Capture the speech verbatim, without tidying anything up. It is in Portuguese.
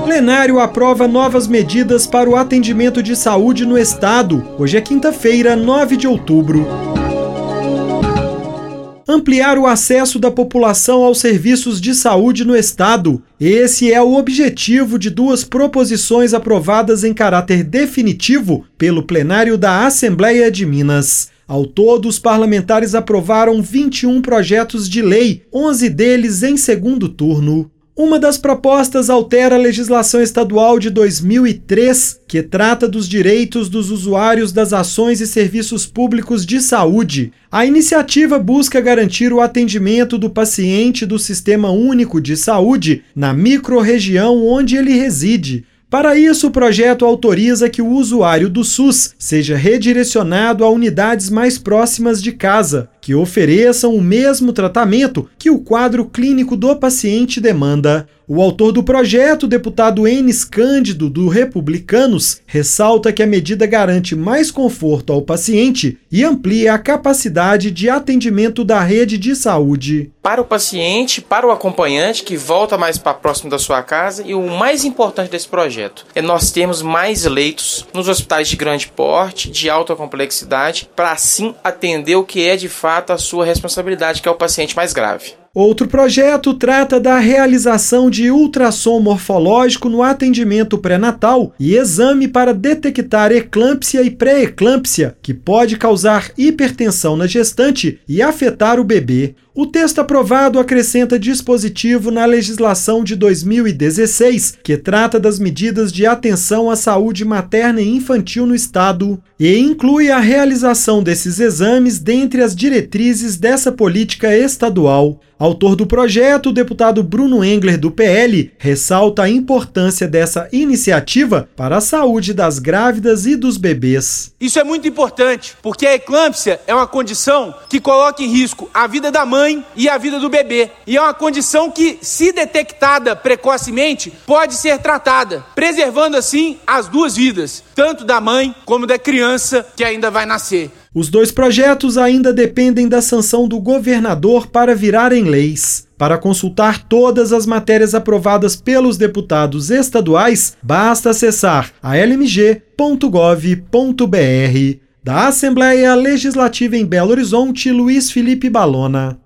Plenário aprova novas medidas para o atendimento de saúde no estado. Hoje é quinta-feira, nove de outubro. Ampliar o acesso da população aos serviços de saúde no estado. Esse é o objetivo de duas proposições aprovadas em caráter definitivo pelo plenário da Assembleia de Minas. Ao todo, os parlamentares aprovaram vinte e um projetos de lei, onze deles em segundo turno. Uma das propostas altera a legislação estadual de dois mil e três, que trata dos direitos dos usuários das ações e serviços públicos de saúde. A iniciativa busca garantir o atendimento do paciente do Sistema Único de Saúde na microrregião onde ele reside. Para isso, o projeto autoriza que o usuário do SUS seja redirecionado a unidades mais próximas de casa, que ofereçam o mesmo tratamento que o quadro clínico do paciente demanda. O autor do projeto, o deputado Enes Cândido, do Republicanos, ressalta que a medida garante mais conforto ao paciente e amplia a capacidade de atendimento da rede de saúde. Para o paciente, para o acompanhante que volta mais para próximo da sua casa, e o mais importante desse projeto é nós termos mais leitos nos hospitais de grande porte, de alta complexidade, para assim atender o que é de fato a sua responsabilidade, que é o paciente mais grave. Outro projeto trata da realização de ultrassom morfológico no atendimento pré-natal e exame para detectar eclâmpsia e pré-eclâmpsia, que pode causar hipertensão na gestante e afetar o bebê. O texto aprovado acrescenta dispositivo na legislação de dois mil e dezesseis, que trata das medidas de atenção à saúde materna e infantil no estado, e inclui a realização desses exames dentre as diretrizes dessa política estadual. Autor do projeto, o deputado Bruno Engler, do P L, ressalta a importância dessa iniciativa para a saúde das grávidas e dos bebês. Isso é muito importante, porque a eclâmpsia é uma condição que coloca em risco a vida da mãe e a vida do bebê. E é uma condição que, se detectada precocemente, pode ser tratada, preservando assim as duas vidas, tanto da mãe como da criança que ainda vai nascer. Os dois projetos ainda dependem da sanção do governador para virarem leis. Para consultar todas as matérias aprovadas pelos deputados estaduais, basta acessar a l m g ponto gov ponto b r. Da Assembleia Legislativa em Belo Horizonte, Luiz Felipe Balona.